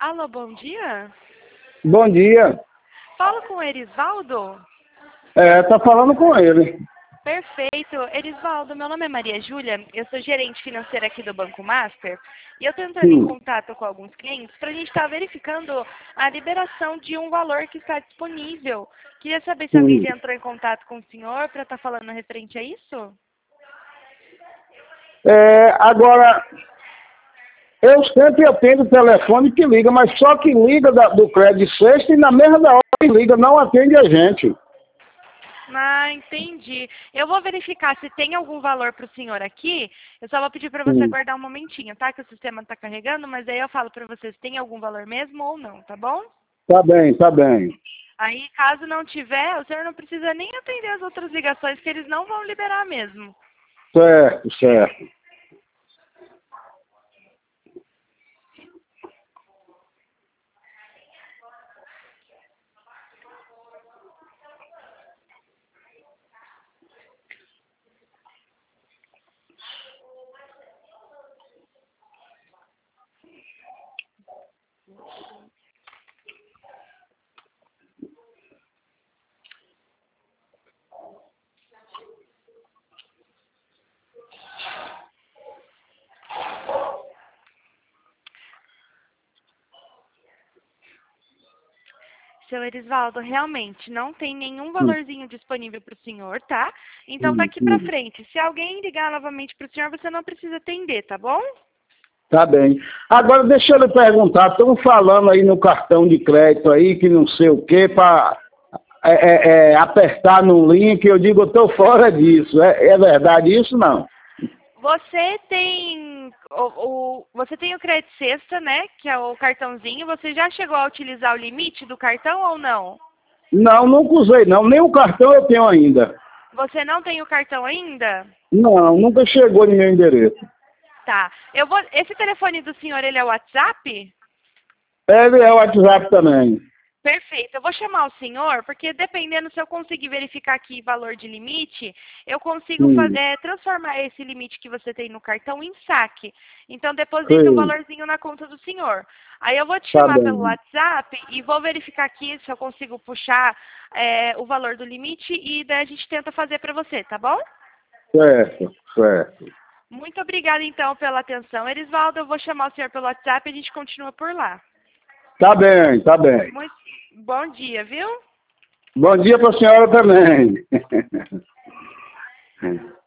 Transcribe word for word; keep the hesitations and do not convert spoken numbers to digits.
Alô, bom dia. Bom dia. Falo com o Erisvaldo? É, tá falando com ele. Perfeito. Erisvaldo, meu nome é Maria Júlia, eu sou gerente financeira aqui do Banco Master e eu estou entrando em Sim. contato com alguns clientes para a gente estar verificando a liberação de um valor que está disponível. Queria saber se alguém Sim. já entrou em contato com o senhor para estar falando referente a isso? É, agora, eu sempre atendo o telefone que liga, mas só que liga da- do crédito sexta e na mesma hora que liga não atende a gente. Ah, entendi. Eu vou verificar se tem algum valor para o senhor aqui. Eu só vou pedir para você Sim. aguardar um momentinho, tá? Que o sistema está carregando, mas aí eu falo para você se tem algum valor mesmo ou não, tá bom? Tá bem, tá bem. Aí, caso não tiver, o senhor não precisa nem atender as outras ligações, que eles não vão liberar mesmo. Certo, certo. Seu Erisvaldo, realmente não tem nenhum Sim. valorzinho disponível para o senhor, tá? Então, Sim, daqui para sim. frente, se alguém ligar novamente para o senhor, você não precisa atender, tá bom? Tá bem. Agora deixa eu lhe perguntar, estão falando aí no cartão de crédito aí que não sei o que para é, é, é, apertar no link, eu digo, eu tô fora disso. É, é verdade isso não? Você tem o, o- você tem o crédito sexta, né? Que é o cartãozinho. Você já chegou a utilizar o limite do cartão ou não? Não, nunca usei não. Nem o cartão eu tenho ainda. Você não tem o cartão ainda? Não, nunca chegou no meu endereço. Tá. Eu vou. Esse telefone do senhor, ele é o WhatsApp? Ele é o WhatsApp também. Perfeito. Eu vou chamar o senhor, porque dependendo se eu conseguir verificar aqui valor de limite, eu consigo fa- Sim, eh, transformar esse limite que você tem no cartão em saque. Então, deposita um sei. valorzinho na conta do senhor. Aí eu vou te Tá chamar pelo bem. WhatsApp e vou verificar aqui se eu consigo puxar eh, o valor do limite e daí a gente tenta fazer para você, tá bom? Certo, certo. Muito obrigada, então, pela atenção, Erisvaldo. Eu vou chamar o senhor pelo WhatsApp e a gente continua por lá. Tá bem, tá bem. Muito bom dia, viu? Bom dia para a senhora também.